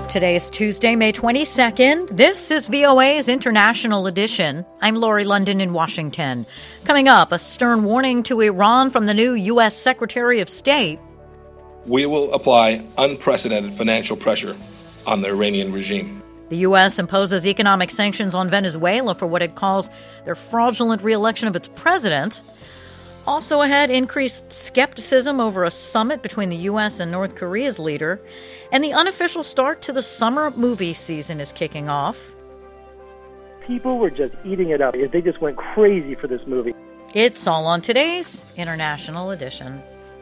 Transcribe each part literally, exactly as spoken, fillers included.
Today is Tuesday, May twenty-second. This is V O A's International Edition. I'm Lori London in Washington. Coming up, a stern warning to Iran from the new U S Secretary of State. We will apply unprecedented financial pressure on the Iranian regime. The U S imposes economic sanctions on Venezuela for what it calls their fraudulent re-election of its president. Also ahead, increased skepticism over a summit between the U S and North Korea's leader. And the unofficial start to the summer movie season is kicking off. People were just eating it up. They just went crazy for this movie. It's all on today's International Edition.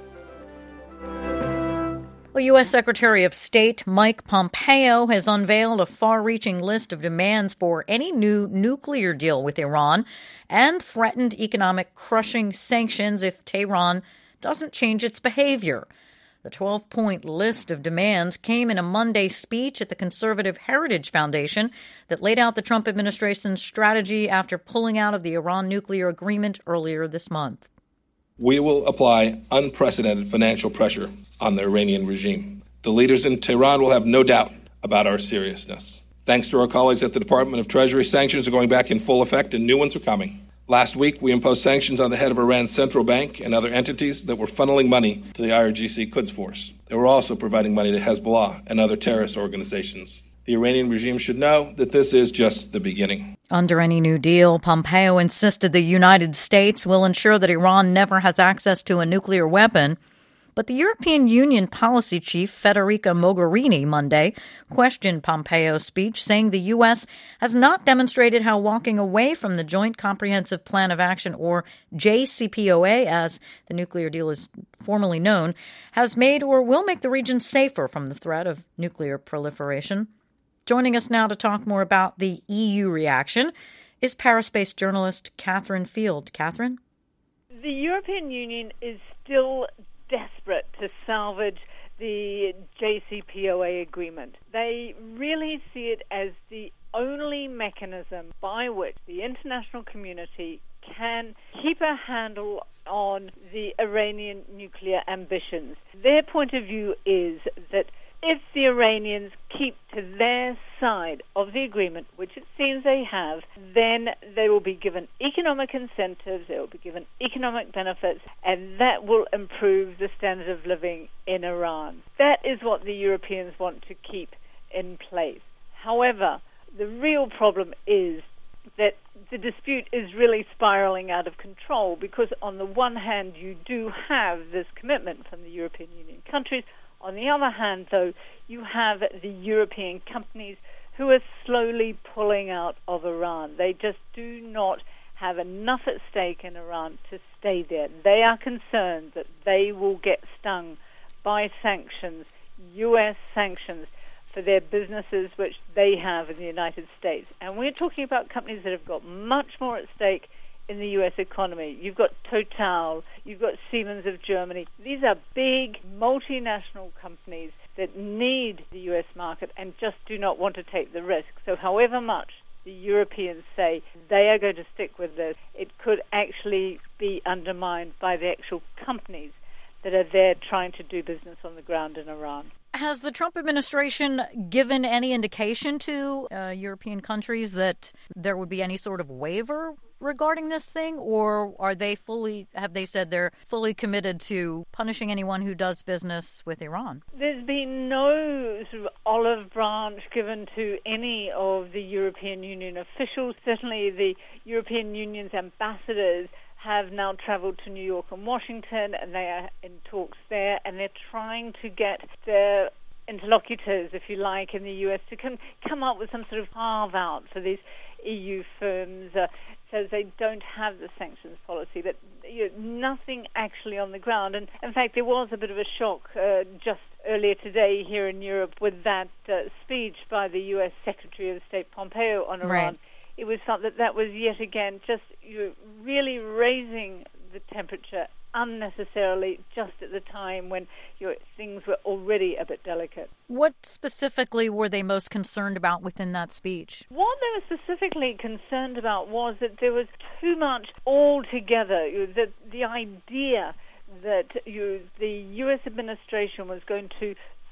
Well, U S Secretary of State Mike Pompeo has unveiled a far-reaching list of demands for any new nuclear deal with Iran and threatened economic crushing sanctions if Tehran doesn't change its behavior. The twelve-point list of demands came in a Monday speech at the Conservative Heritage Foundation that laid out the Trump administration's strategy after pulling out of the Iran nuclear agreement earlier this month. We will apply unprecedented financial pressure on the Iranian regime. The leaders in Tehran will have no doubt about our seriousness. Thanks to our colleagues at the Department of Treasury, sanctions are going back in full effect and new ones are coming. Last week, we imposed sanctions on the head of Iran's central bank and other entities that were funneling money to the I R G C Quds Force. They were also providing money to Hezbollah and other terrorist organizations. The Iranian regime should know that this is just the beginning. Under any new deal, Pompeo insisted the United States will ensure that Iran never has access to a nuclear weapon. But the European Union policy chief, Federica Mogherini, Monday questioned Pompeo's speech, saying the U S has not demonstrated how walking away from the Joint Comprehensive Plan of Action, or J C P O A, as the nuclear deal is formally known, has made or will make the region safer from the threat of nuclear proliferation. Joining us now to talk more about the E U reaction is Paris-based journalist Catherine Field. Catherine? The European Union is still desperate to salvage the J C P O A agreement. They really see it as the only mechanism by which the international community can keep a handle on the Iranian nuclear ambitions. Their point of view is that if the Iranians keep to their side of the agreement, which it seems they have, then they will be given economic incentives, they will be given economic benefits, and that will improve the standard of living in Iran. That is what the Europeans want to keep in place. However, the real problem is that the dispute is really spiraling out of control because on the one hand you do have this commitment from the European Union countries. On the other hand, though, you have the European companies who are slowly pulling out of Iran. They just do not have enough at stake in Iran to stay there. They are concerned that they will get stung by sanctions, U S sanctions, for their businesses which they have in the United States. And we're talking about companies that have got much more at stake in the U S economy. You've got Total, you've got Siemens of Germany. These are big multinational companies that need the U S market and just do not want to take the risk. So however much the Europeans say they are going to stick with this, it could actually be undermined by the actual companies that are there trying to do business on the ground in Iran. Has the Trump administration given any indication to uh, European countries that there would be any sort of waiver regarding this thing, or are they fully, have they said they're fully committed to punishing anyone who does business with Iran? There's been no sort of olive branch given to any of the European Union officials. Certainly the European Union's ambassadors have now traveled to New York and Washington, and they are in talks there, and they're trying to get their interlocutors, if you like, in the U S to come, come up with some sort of carve-out for these E U firms, uh, so they don't have the sanctions policy, but you know, nothing actually on the ground. And in fact, there was a bit of a shock uh, just earlier today here in Europe with that uh, speech by the U S Secretary of State Pompeo on Iran. Right. It was felt that that was yet again just you know, really raising the temperature unnecessarily just at the time when you know, things were already a bit delicate. What specifically were they most concerned about within that speech? What they were specifically concerned about was that there was too much altogether, you know, the, the idea that you know, the U S administration was going to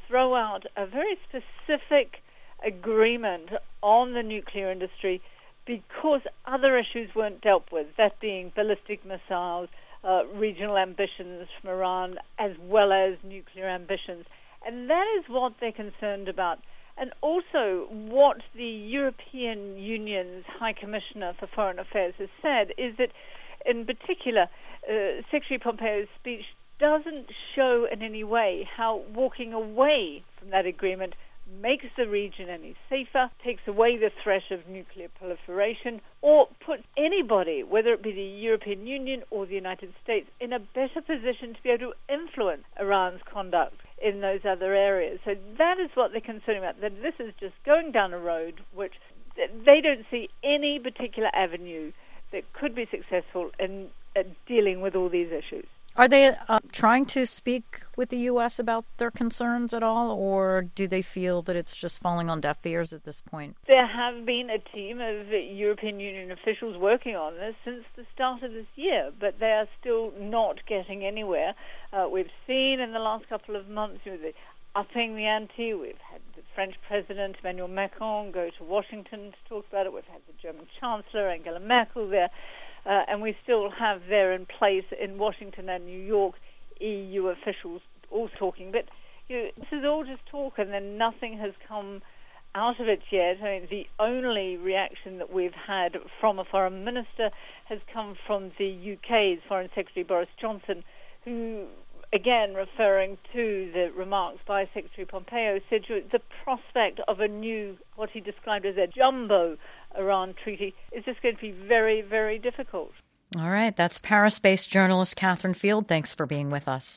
throw out a very specific agreement on the nuclear industry because other issues weren't dealt with, that being ballistic missiles, uh, regional ambitions from Iran, as well as nuclear ambitions. And that is what they're concerned about. And also what the European Union's High Commissioner for Foreign Affairs has said is that, in particular, uh, Secretary Pompeo's speech doesn't show in any way how walking away from that agreement makes the region any safer, takes away the threat of nuclear proliferation, or puts anybody, whether it be the European Union or the United States, in a better position to be able to influence Iran's conduct in those other areas. So that is what they're concerned about, that this is just going down a road which they don't see any particular avenue that could be successful in uh, dealing with all these issues. Are they uh, trying to speak with the U S about their concerns at all, or do they feel that it's just falling on deaf ears at this point? There have been a team of European Union officials working on this since the start of this year, but they are still not getting anywhere. Uh, we've seen in the last couple of months, you know, the upping the ante. We've had the French President Emmanuel Macron go to Washington to talk about it. We've had the German Chancellor Angela Merkel there. Uh, and we still have there in place in Washington and New York E U officials all talking. But you know, this is all just talk, and then nothing has come out of it yet. I mean, the only reaction that we've had from a foreign minister has come from the U K's Foreign Secretary Boris Johnson, who, again, referring to the remarks by Secretary Pompeo, said the prospect of a new, what he described as a jumbo Iran treaty, is just going to be very, very difficult. All right. That's Paris-based journalist Catherine Field. Thanks for being with us.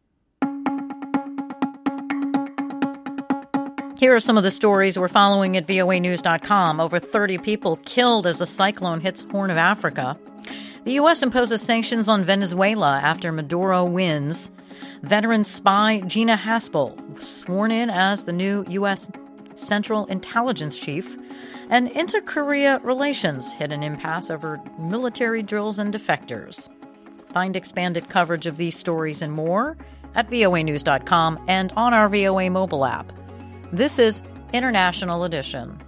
Here are some of the stories we're following at V O A news dot com. Over thirty people killed as a cyclone hits Horn of Africa. The U S imposes sanctions on Venezuela after Maduro wins. Veteran spy Gina Haspel sworn in as the new U S Central Intelligence Chief. And inter-Korea relations hit an impasse over military drills and defectors. Find expanded coverage of these stories and more at V O A news dot com and on our V O A mobile app. This is International Edition.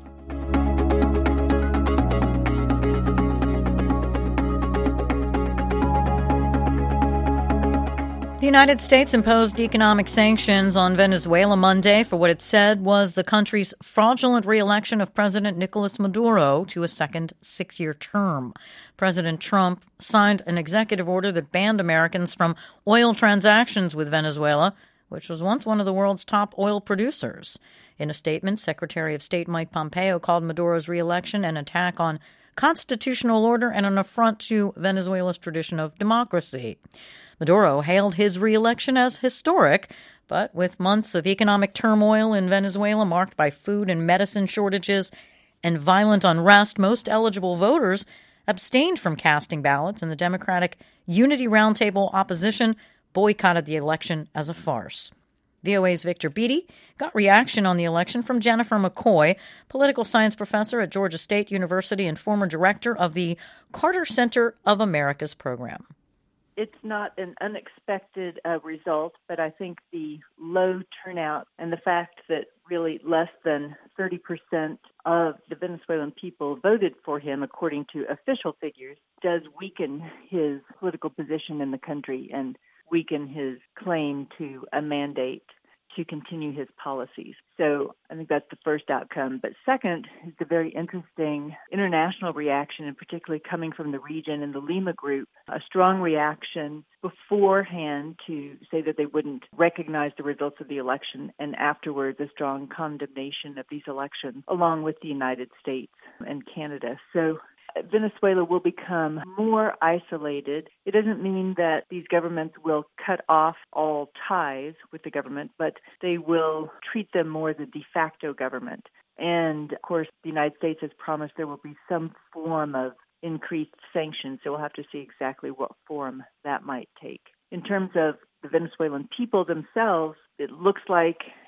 The United States imposed economic sanctions on Venezuela Monday for what it said was the country's fraudulent re-election of President Nicolas Maduro to a second six-year term. President Trump signed an executive order that banned Americans from oil transactions with Venezuela, which was once one of the world's top oil producers. In a statement, Secretary of State Mike Pompeo called Maduro's re-election an attack on constitutional order and an affront to Venezuela's tradition of democracy. Maduro hailed his re-election as historic, but with months of economic turmoil in Venezuela marked by food and medicine shortages and violent unrest, most eligible voters abstained from casting ballots, and the Democratic Unity Roundtable opposition boycotted the election as a farce. V O A's Victor Beattie got reaction on the election from Jennifer McCoy, political science professor at Georgia State University and former director of the Carter Center of America's program. It's not an unexpected uh, result, but I think the low turnout and the fact that really less than thirty percent of the Venezuelan people voted for him, according to official figures, does weaken his political position in the country and weaken his claim to a mandate to continue his policies. So I think that's the first outcome. But second is the very interesting international reaction, and particularly coming from the region and the Lima Group, a strong reaction beforehand to say that they wouldn't recognize the results of the election, and afterwards a strong condemnation of these elections, along with the United States and Canada. So Venezuela will become more isolated. It doesn't mean that these governments will cut off all ties with the government, but they will treat them more as a de facto government. And, of course, the United States has promised there will be some form of increased sanctions, so we'll have to see exactly what form that might take. In terms of the Venezuelan people themselves, it looks like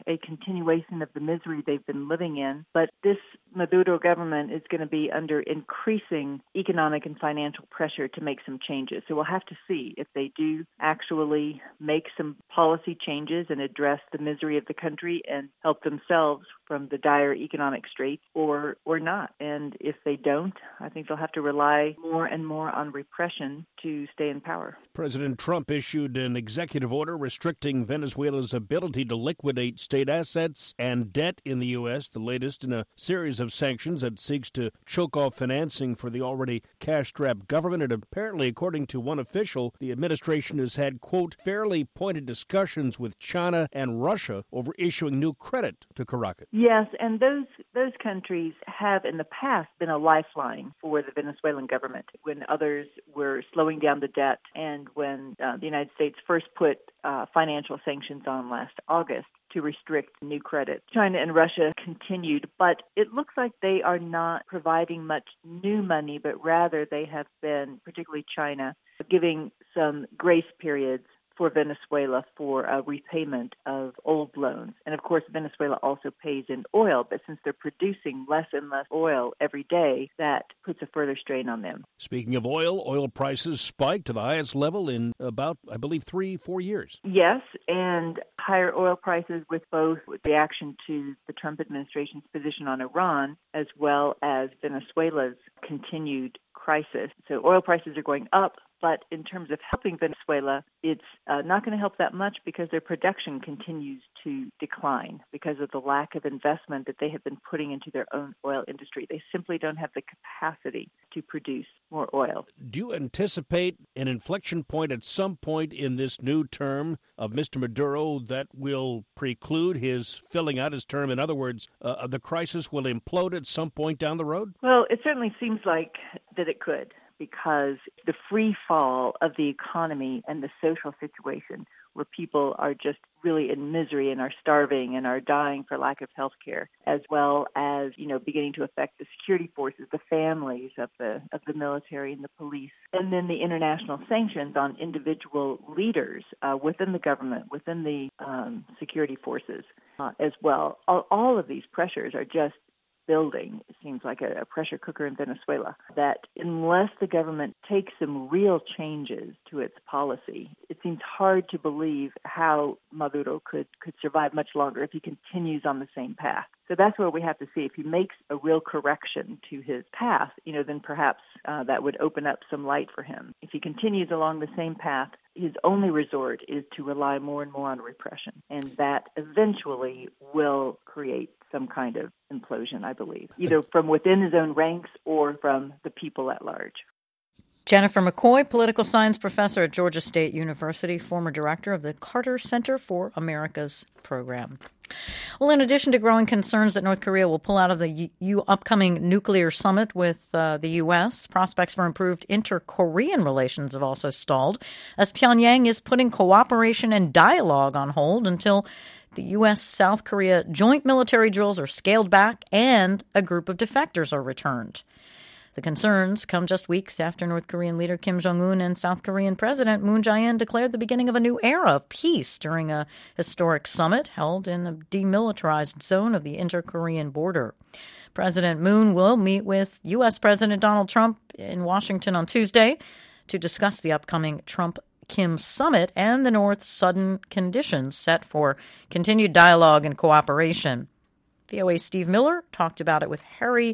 a continuation of the misery they've been living in. But this Maduro government is going to be under increasing economic and financial pressure to make some changes. So we'll have to see if they do actually make some policy changes and address the misery of the country and help themselves from the dire economic straits or or not. And if they don't, I think they'll have to rely more and more on repression to stay in power. President Trump issued an executive order restricting Venezuela's ability to liquidate state assets and debt in the U S, the latest in a series of sanctions that seeks to choke off financing for the already cash-strapped government. And apparently, according to one official, the administration has had, quote, fairly pointed discussions with China and Russia over issuing new credit to Caracas. Yes, and those those countries have in the past been a lifeline for the Venezuelan government when others were slowing down the debt and when uh, the United States first put uh, financial sanctions on last August to restrict new credit. China and Russia continued, but it looks like they are not providing much new money, but rather they have been, particularly China, giving some grace periods for Venezuela for a repayment of old loans. And of course, Venezuela also pays in oil, but since they're producing less and less oil every day, that puts a further strain on them. Speaking of oil, oil prices spiked to the highest level in about, I believe, three, four years. Yes, and higher oil prices with both reaction to the Trump administration's position on Iran, as well as Venezuela's continued crisis. So oil prices are going up, but in terms of helping Venezuela, it's uh, not going to help that much because their production continues to decline because of the lack of investment that they have been putting into their own oil industry. They simply don't have the capacity to produce more oil. Do you anticipate an inflection point at some point in this new term of Mister Maduro that will preclude his filling out his term? In other words, uh, the crisis will implode at some point down the road? Well, it certainly seems like that it could, because the free fall of the economy and the social situation where people are just really in misery and are starving and are dying for lack of health care, as well as, you know, beginning to affect the security forces, the families of the of the military and the police, and then the international sanctions on individual leaders uh, within the government, within the um, security forces uh, as well. All, all of these pressures are just building. It seems like a, a pressure cooker in Venezuela, that unless the government takes some real changes to its policy, it seems hard to believe how Maduro could, could survive much longer if he continues on the same path. So that's where we have to see. If he makes a real correction to his path, you know, then perhaps uh, that would open up some light for him. If he continues along the same path, his only resort is to rely more and more on repression. And that eventually will create some kind of implosion, I believe, either from within his own ranks or from the people at large. Jennifer McCoy, political science professor at Georgia State University, former director of the Carter Center for America's program. Well, in addition to growing concerns that North Korea will pull out of the U- U- upcoming nuclear summit with uh, the U S, prospects for improved inter-Korean relations have also stalled, as Pyongyang is putting cooperation and dialogue on hold until the U S-South Korea joint military drills are scaled back and a group of defectors are returned. The concerns come just weeks after North Korean leader Kim Jong-un and South Korean President Moon Jae-in declared the beginning of a new era of peace during a historic summit held in a demilitarized zone of the inter-Korean border. President Moon will meet with U S. President Donald Trump in Washington on Tuesday to discuss the upcoming Trump-Kim summit and the North's sudden conditions set for continued dialogue and cooperation. V O A's Steve Miller talked about it with Harry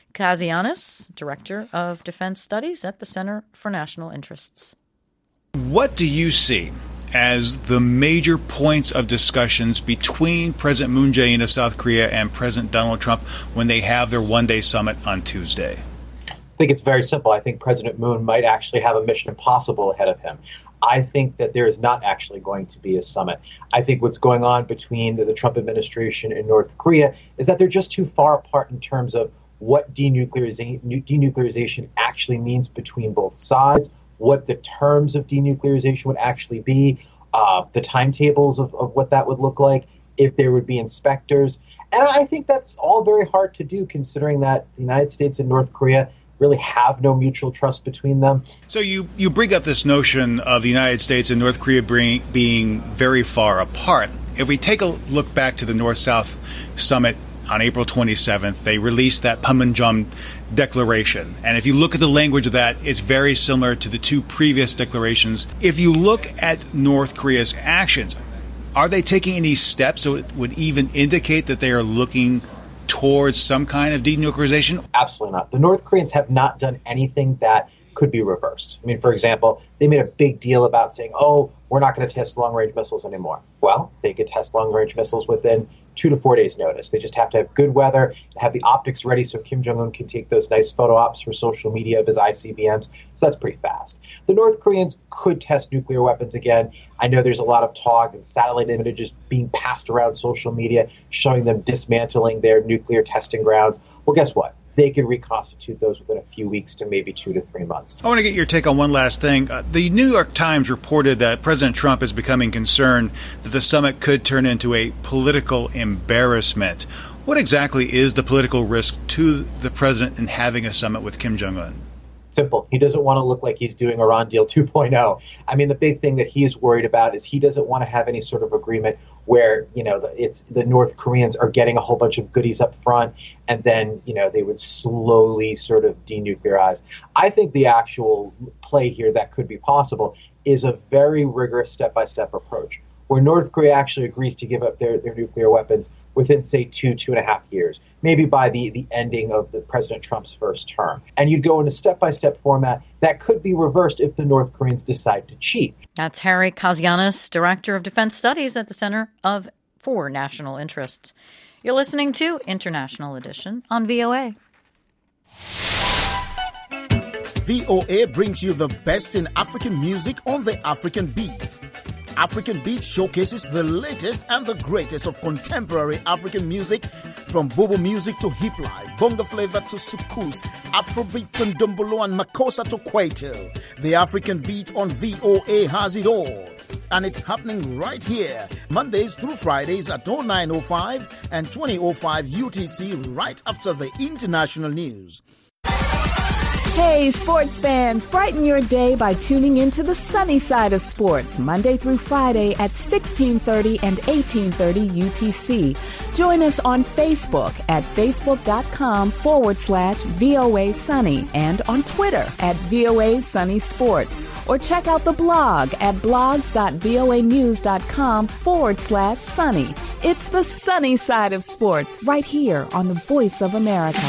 Kazianis, Director of Defense Studies at the Center for National Interests. What do you see as the major points of discussions between President Moon Jae-in of South Korea and President Donald Trump when they have their one-day summit on Tuesday? I think it's very simple. I think President Moon might actually have a mission impossible ahead of him. I think that there is not actually going to be a summit. I think what's going on between the, the Trump administration and North Korea is that they're just too far apart in terms of what denuclearization, denuclearization actually means between both sides, what the terms of denuclearization would actually be, uh, the timetables of, of what that would look like, if there would be inspectors. And I think that's all very hard to do, considering that the United States and North Korea really have no mutual trust between them. So you, you bring up this notion of the United States and North Korea being, being very far apart. If we take a look back to the North-South Summit on April twenty-seventh, they released that Panmunjom Declaration. And if you look at the language of that, it's very similar to the two previous declarations. If you look at North Korea's actions, are they taking any steps that would even indicate that they are looking towards some kind of denuclearization? Absolutely not. The North Koreans have not done anything that could be reversed. I mean, for example, they made a big deal about saying, oh, we're not going to test long-range missiles anymore. Well, they could test long-range missiles within two to four days' notice. They just have to have good weather, have the optics ready so Kim Jong-un can take those nice photo ops for social media of his I C B Ms. So that's pretty fast. The North Koreans could test nuclear weapons again. I know there's a lot of talk and satellite images being passed around social media showing them dismantling their nuclear testing grounds. Well, guess what? They could reconstitute those within a few weeks to maybe two to three months. I want to get your take on one last thing. Uh, the New York Times reported that President Trump is becoming concerned that the summit could turn into a political embarrassment. What exactly is the political risk to the president in having a summit with Kim Jong-un? Simple. He doesn't want to look like he's doing Iran deal two point oh. I mean, the big thing that he is worried about is he doesn't want to have any sort of agreement where, you know, it's the North Koreans are getting a whole bunch of goodies up front and then, you know, they would slowly sort of denuclearize. I think the actual play here that could be possible is a very rigorous step-by-step approach where North Korea actually agrees to give up their, their nuclear weapons within, say, two, two and a half years, maybe by the, the ending of the President Trump's first term. And you'd go in a step-by-step format that could be reversed if the North Koreans decide to cheat. That's Harry Kazianis, Director of Defense Studies at the Center of for National Interests. You're listening to International Edition on V O A. V O A brings you the best in African music on the African Beat. African Beat showcases the latest and the greatest of contemporary African music, from bobo music to hip life, bongo flavor to soukous, Afrobeat to ndombolo and makossa to kwaito. The African Beat on V O A has it all. And it's happening right here, Mondays through Fridays at oh nine oh five and twenty oh five U T C, right after the international news. Hey, sports fans, brighten your day by tuning into the sunny side of sports, Monday through Friday at sixteen thirty and eighteen thirty U T C. Join us on Facebook at facebook.com forward slash VOA Sunny and on Twitter at VOA Sunny Sports. Or check out the blog at blogs.voanews.com forward slash sunny. It's the sunny side of sports right here on the Voice of America.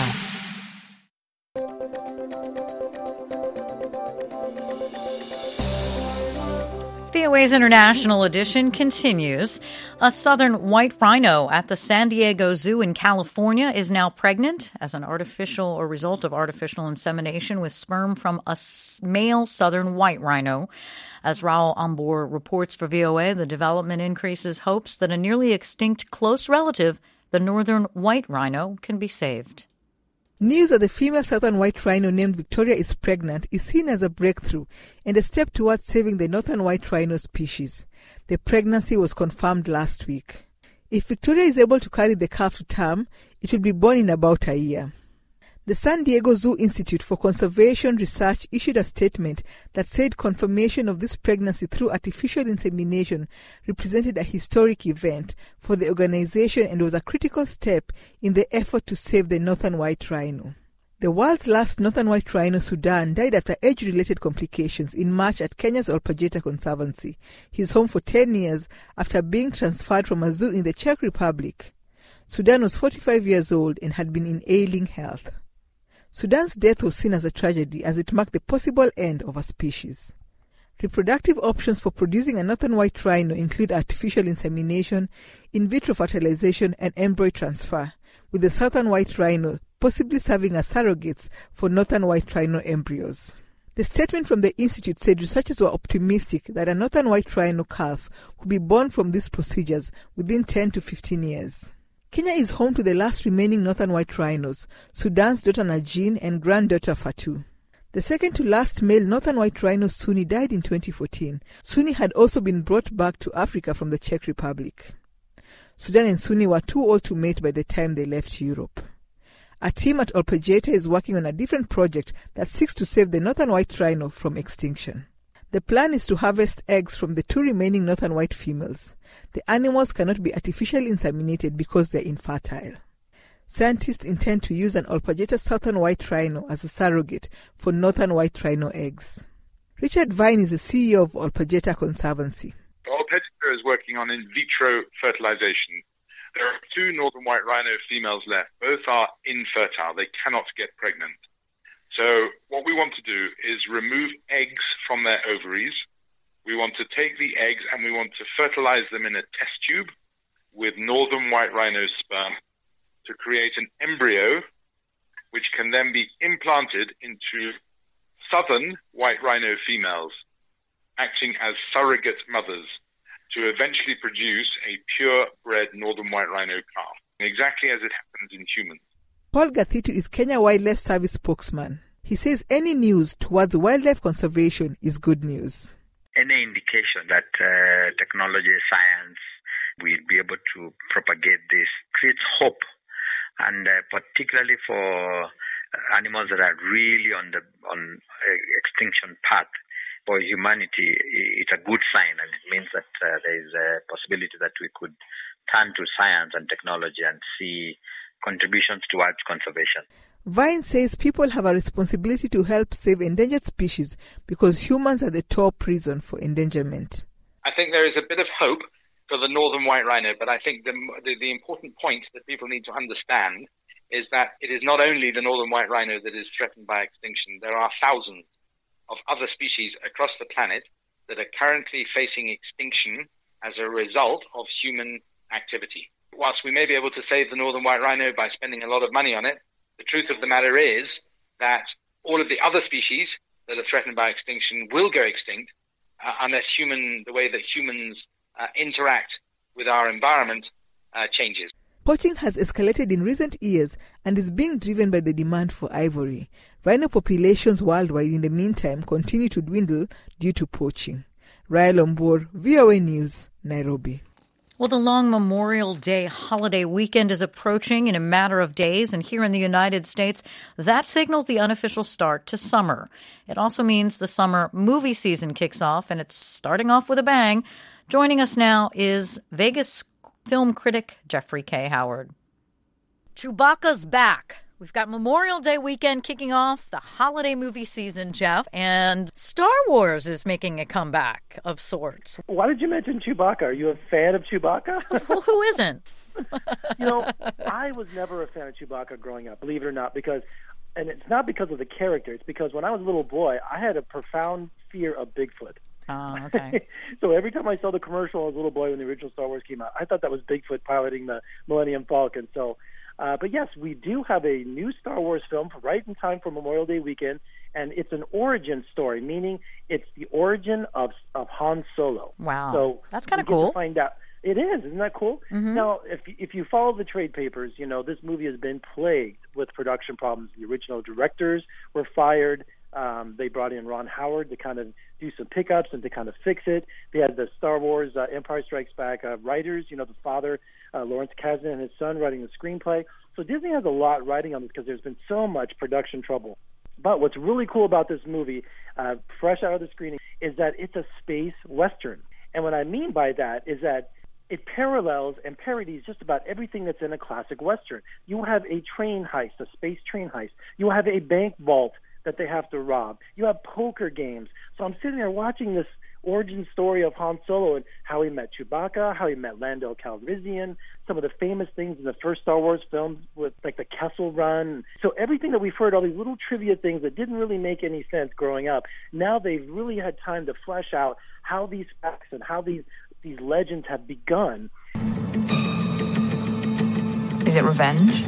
V O A's International Edition continues. A southern white rhino at the San Diego Zoo in California is now pregnant as an artificial or result of artificial insemination with sperm from a male southern white rhino. As Raul Ambor reports for V O A, the development increases hopes that a nearly extinct close relative, the northern white rhino, can be saved. News that the female southern white rhino named Victoria is pregnant is seen as a breakthrough and a step towards saving the northern white rhino species. The pregnancy was confirmed last week. If Victoria is able to carry the calf to term, it will be born in about a year. The San Diego Zoo Institute for Conservation Research issued a statement that said confirmation of this pregnancy through artificial insemination represented a historic event for the organization and was a critical step in the effort to save the northern white rhino. The world's last northern white rhino, Sudan, died after age-related complications in March at Kenya's Olpajeta Conservancy, his home for ten years after being transferred from a zoo in the Czech Republic. Sudan was forty-five years old and had been in ailing health. Sudan's death was seen as a tragedy as it marked the possible end of a species. Reproductive options for producing a northern white rhino include artificial insemination, in vitro fertilization, and embryo transfer, with the southern white rhino possibly serving as surrogates for northern white rhino embryos. The statement from the Institute said researchers were optimistic that a northern white rhino calf could be born from these procedures within ten to fifteen years. Kenya is home to the last remaining northern white rhinos, Sudan's daughter Najin and granddaughter Fatu. The second to last male northern white rhino, Suni, died in twenty fourteen. Suni had also been brought back to Africa from the Czech Republic. Sudan and Suni were too old to mate by the time they left Europe. A team at Olpajeta is working on a different project that seeks to save the northern white rhino from extinction. The plan is to harvest eggs from the two remaining northern white females. The animals cannot be artificially inseminated because they are infertile. Scientists intend to use an Olpagetta southern white rhino as a surrogate for northern white rhino eggs. Richard Vine is the C E O of Olpagetta Conservancy. Olpagetta is working on in vitro fertilization. There are two northern white rhino females left. Both are infertile. They cannot get pregnant. So what we want to do is remove eggs from their ovaries. We want to take the eggs and we want to fertilize them in a test tube with northern white rhino sperm to create an embryo which can then be implanted into southern white rhino females, acting as surrogate mothers to eventually produce a purebred northern white rhino calf, exactly as it happens in humans. Paul Gathitu is Kenya Wildlife Service spokesman. He says any news towards wildlife conservation is good news. Any indication that uh, technology, science will be able to propagate this creates hope, and uh, particularly for animals that are really on the on uh, extinction path. For humanity, it's a good sign, and it means that uh, there is a possibility that we could turn to science and technology and see contributions towards conservation. Vine says people have a responsibility to help save endangered species because humans are the top reason for endangerment. I think there is a bit of hope for the northern white rhino, but I think the, the, the important point that people need to understand is that it is not only the northern white rhino that is threatened by extinction. There are thousands of other species across the planet that are currently facing extinction as a result of human activity. Whilst we may be able to save the northern white rhino by spending a lot of money on it, the truth of the matter is that all of the other species that are threatened by extinction will go extinct uh, unless human, the way that humans uh, interact with our environment uh, changes. Poaching has escalated in recent years and is being driven by the demand for ivory. Rhino populations worldwide in the meantime continue to dwindle due to poaching. Raya Lombor, V O A News, Nairobi. Well, the long Memorial Day holiday weekend is approaching in a matter of days, and here in the United States, that signals the unofficial start to summer. It also means the summer movie season kicks off, and it's starting off with a bang. Joining us now is Vegas film critic Jeffrey K. Howard. Chewbacca's back. We've got Memorial Day weekend kicking off, the holiday movie season, Jeff, and Star Wars is making a comeback of sorts. Why did you mention Chewbacca? Are you a fan of Chewbacca? Well, who isn't? You know, I was never a fan of Chewbacca growing up, believe it or not, because, and it's not because of the character, it's because when I was a little boy, I had a profound fear of Bigfoot. Oh, okay. So every time I saw the commercial as a little boy when the original Star Wars came out, I thought that was Bigfoot piloting the Millennium Falcon. So, uh, but yes, we do have a new Star Wars film right in time for Memorial Day weekend, and it's an origin story, meaning it's the origin of of Han Solo. Wow, so that's kind of cool. To find out. It is, isn't that cool? Mm-hmm. Now, if if you follow the trade papers, you know this movie has been plagued with production problems. The original directors were fired. Um, they brought in Ron Howard to kind of do some pickups and to kind of fix it. They had the Star Wars uh, Empire Strikes Back uh, writers, you know, the father, uh, Lawrence Kasdan, and his son writing the screenplay. So Disney has a lot writing on this because there's been so much production trouble. But what's really cool about this movie, uh, fresh out of the screening, is that it's a space Western. And what I mean by that is that it parallels and parodies just about everything that's in a classic Western. You have a train heist, a space train heist. You have a bank vault that they have to rob. You have poker games. So I'm sitting there watching this origin story of Han Solo and how he met Chewbacca, how he met Lando Calrissian, some of the famous things in the first Star Wars films with like the Kessel Run. So everything that we've heard, all these little trivia things that didn't really make any sense growing up, now they've really had time to flesh out how these facts and how these these legends have begun. Is it revenge?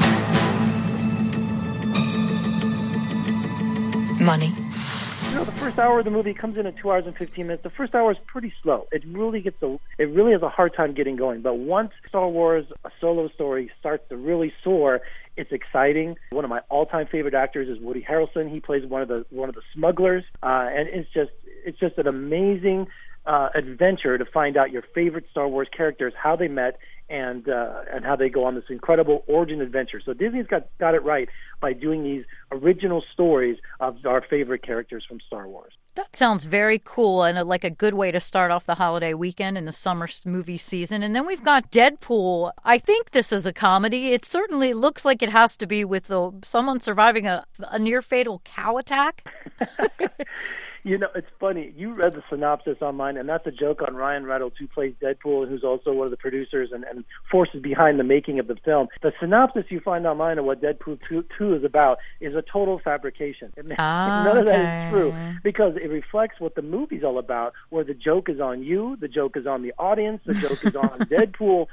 Money? You know, the first hour of the movie comes in at two hours and fifteen minutes. The first hour is pretty slow. It really gets a, it really has a hard time getting going. But once Star Wars, a solo story, starts to really soar, it's exciting. One of my all-time favorite actors is Woody Harrelson. He plays one of the one of the smugglers, uh, and it's just it's just an amazing uh, adventure to find out your favorite Star Wars characters, how they met, and uh, and how they go on this incredible origin adventure. So Disney's got got it right by doing these original stories of our favorite characters from Star Wars. That sounds very cool and a, like a good way to start off the holiday weekend in the summer movie season. And then we've got Deadpool. I think this is a comedy. It certainly looks like it has to be with the, someone surviving a, a near-fatal cow attack. You know, it's funny. You read the synopsis online, and that's a joke on Ryan Reynolds, who plays Deadpool and who's also one of the producers and, and forces behind the making of the film. The synopsis you find online of what Deadpool two is about is a total fabrication. It, ah, none of that okay. is true because it reflects what the movie's all about, where the joke is on you, the joke is on the audience, the joke is on Deadpool.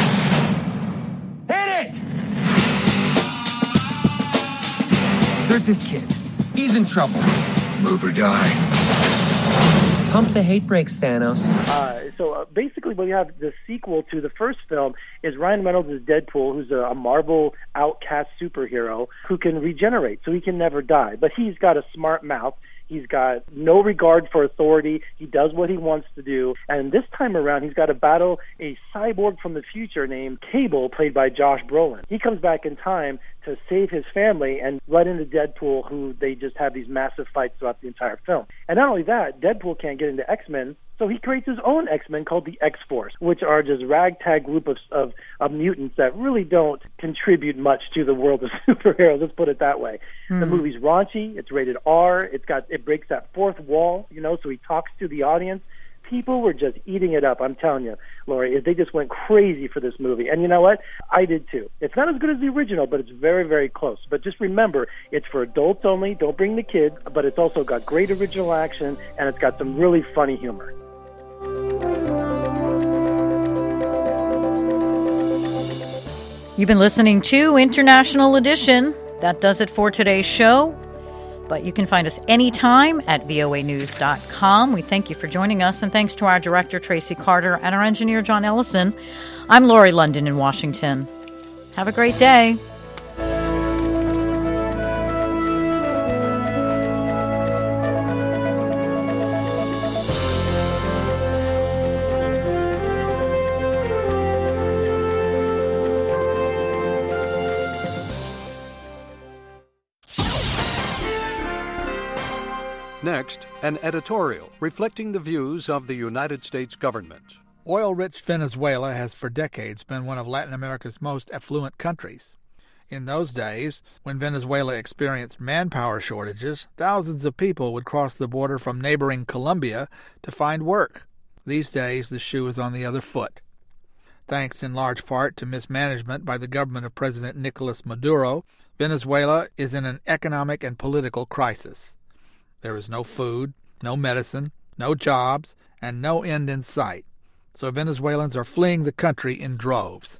Hit it! There's this kid. He's in trouble. Move or die. Pump the hate brakes, Thanos. Uh, so uh, basically what we have, the sequel to the first film, is Ryan Reynolds as Deadpool, who's a, a Marvel outcast superhero who can regenerate, so he can never die. But he's got a smart mouth. He's got no regard for authority. He does what he wants to do. And this time around, he's got to battle a cyborg from the future named Cable, played by Josh Brolin. He comes back in time to save his family and run into Deadpool, who they just have these massive fights throughout the entire film. And not only that, Deadpool can't get into X-Men, so he creates his own X-Men called the X-Force, which are just ragtag group of, of, of mutants that really don't contribute much to the world of superheroes. Let's put it that way. Mm. The movie's raunchy. It's rated R. It's got it breaks that fourth wall, you know, so he talks to the audience. People were just eating it up, I'm telling you, Lori. They just went crazy for this movie. And you know what? I did too. It's not as good as the original, but it's very, very close. But just remember, it's for adults only. Don't bring the kids. But it's also got great original action, and it's got some really funny humor. You've been listening to International Edition. That does it for today's show. But you can find us anytime at V O A news dot com. We thank you for joining us, and thanks to our director, Tracy Carter, and our engineer, John Ellison. I'm Lori London in Washington. Have a great day. Next, an editorial reflecting the views of the United States government. Oil-rich Venezuela has for decades been one of Latin America's most affluent countries. In those days, when Venezuela experienced manpower shortages, thousands of people would cross the border from neighboring Colombia to find work. These days, the shoe is on the other foot. Thanks in large part to mismanagement by the government of President Nicolas Maduro, Venezuela is in an economic and political crisis. There is no food, no medicine, no jobs, and no end in sight. So Venezuelans are fleeing the country in droves.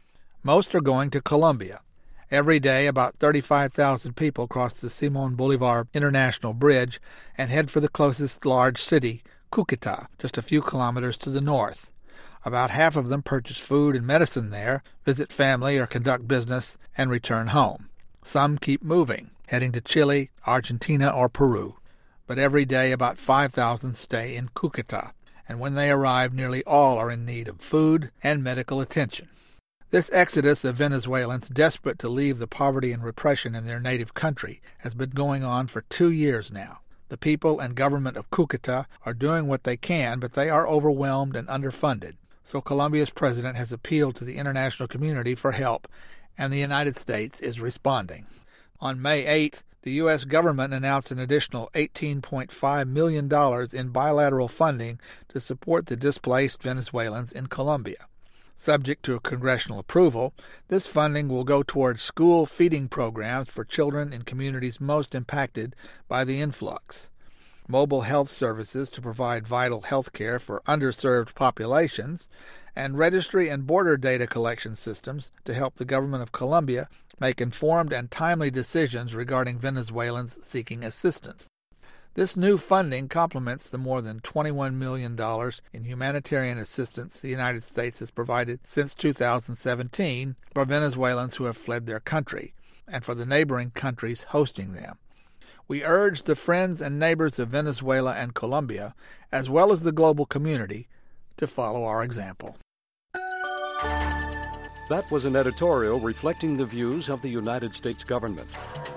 Most are going to Colombia. Every day, about thirty-five thousand people cross the Simón Bolívar International Bridge and head for the closest large city, Cúcuta, just a few kilometers to the north. About half of them purchase food and medicine there, visit family or conduct business, and return home. Some keep moving, heading to Chile, Argentina, or Peru. But every day about five thousand stay in Cúcuta, and when they arrive, nearly all are in need of food and medical attention. This exodus of Venezuelans desperate to leave the poverty and repression in their native country has been going on for two years now. The people and government of Cúcuta are doing what they can, but they are overwhelmed and underfunded. So Colombia's president has appealed to the international community for help, and the United States is responding. On May eighth, the U S government announced an additional eighteen point five million dollars in bilateral funding to support the displaced Venezuelans in Colombia. Subject to congressional approval, this funding will go towards school feeding programs for children in communities most impacted by the influx, mobile health services to provide vital health care for underserved populations, and registry and border data collection systems to help the government of Colombia make informed and timely decisions regarding Venezuelans seeking assistance. This new funding complements the more than twenty-one million dollars in humanitarian assistance the United States has provided since two thousand seventeen for Venezuelans who have fled their country and for the neighboring countries hosting them. We urge the friends and neighbors of Venezuela and Colombia, as well as the global community, to follow our example. That was an editorial reflecting the views of the United States government.